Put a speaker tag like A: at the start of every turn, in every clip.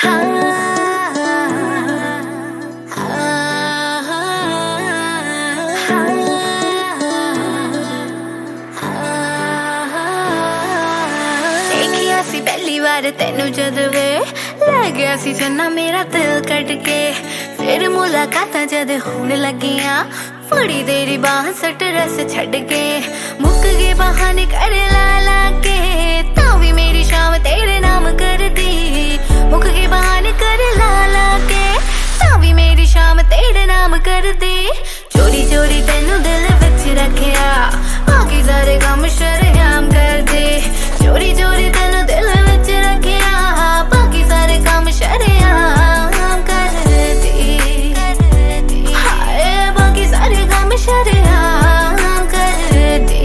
A: देखिया सी पहली बार तेनू जद वे लै गया सी चन्ना मेरा दिल कट के, फिर मुलाकातां जद होण लगियां बड़ी देरी बाह सट रस छड़ के, मुक गए बहाने कर ला के तां भी मेरी शाम तेरे नाम कर दी, मुक गए बहाने कर ला के तां भी मेरी शाम तेरे नाम कर दी। चोरी चोरी तेनू दिल विच रखिया बाकी सारे काम शरेआम कर दे, चोरी चोरी तेनू दिल विच रखिया बाकी सारे काम शरेआम कर दे, हाय बाकी सारे काम शरेआम कर दे।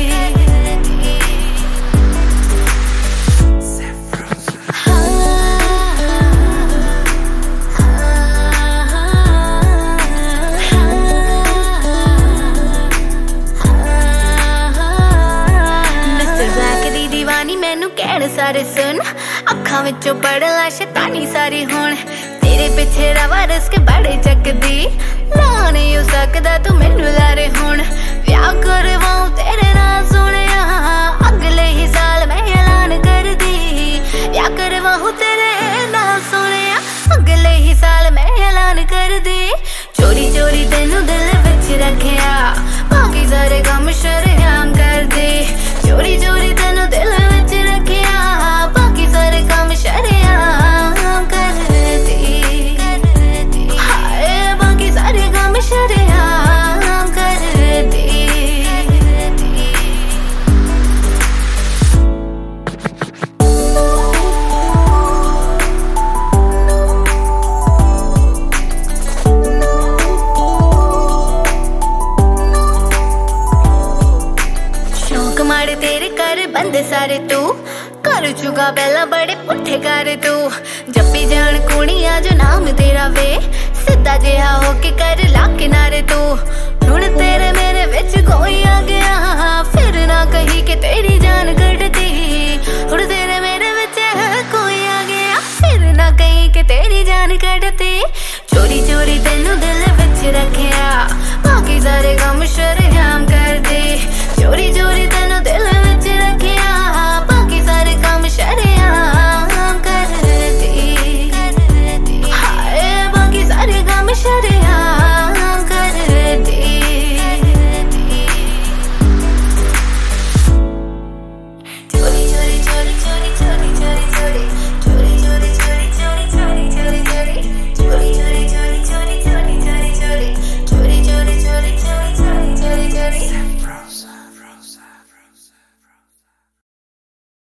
A: मैनू कहण सारे सुन अखां विचों पढ़ ला शैतानी सारी हुण, तेरे पिछे रवा रिस्क बड़े चकदी ला नहीं हो सकदा तू मैनू लारे हुण, ब्याह करवाऊं तेरे नाल सोहणिया अगले ही साल मैं ऐलान कर दी, ब्याह करवाऊं तेरे नाल सोहणिया अगले ही साल मैं ऐलान कर दी। चोरी चोरी तेनू दिल विच रखिया बाकी सारे काम शरेआम कर दे, चोरी चोरी तेनू दिल विच रखिया बाकी सारे काम शरेआम कर दे, हाय बाकी सारे काम शरेआम कर दे। शौक माड़े तेरे कर बंदे सारे तू कर चुका पहला बड़े पुट्ठे कर तू, जप्पी जान कुड़ियां जो नाम तेरा वे सीधा जिहा होके कर ला किनारे तू, हुण तेरे मेरे विच कोई आ गया फिर ना कही के तेरी जान कटती, हुण तेरे मेरे विच कोई आ गया फिर ना कही के तेरी जान कटती। चोरी चोरी तेनू दिल विच रखिया बाकी सारे काम शरेआम कर दे,